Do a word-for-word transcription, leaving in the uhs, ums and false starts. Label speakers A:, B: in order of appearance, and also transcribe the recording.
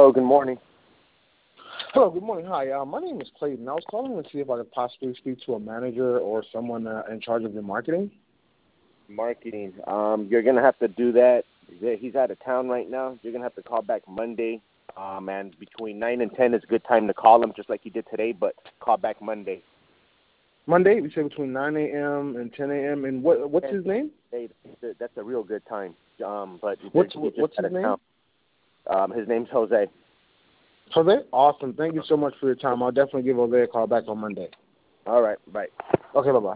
A: Hello, good morning.
B: Hello, good morning. Hi, uh, my name is Clayton. I was calling to see if I could possibly speak to a manager or someone uh, in charge of your marketing.
A: Marketing. Um, you're going to have to do that. He's out of town right now. You're going to have to call back Monday. Um, and between nine and ten is a good time to call him, just like you did today, but call back Monday.
B: Monday, we say between nine a.m. and ten a.m. And what what's his name?
A: That's a real good time. Um, but
B: What's what's his name?
A: Um, his name's Jose.
B: Jose? Awesome. Thank you so much for your time. I'll definitely give Jose a call back on Monday.
A: All right. Bye.
B: Okay, bye-bye.